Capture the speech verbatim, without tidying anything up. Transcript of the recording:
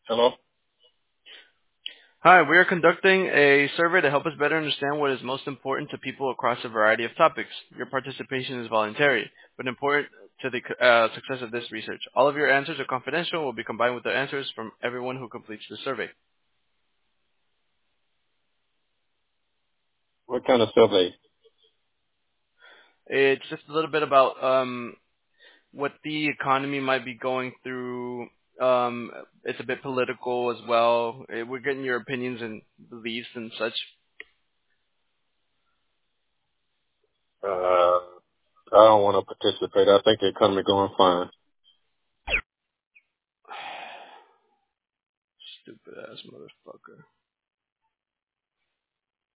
Hello? Hi, we are conducting a survey to help us better understand what is most important to people across a variety of topics. Your participation is voluntary, but important to the uh, success of this research. All of your answers are confidential and will be combined with the answers from everyone who completes the survey. What kind of survey? It's just a little bit about um, what the economy might be going through. Um, it's a bit political as well. Eh, We're getting your opinions and beliefs and such. Uh, I don't want to participate. I think the economy going fine. Stupid ass motherfucker.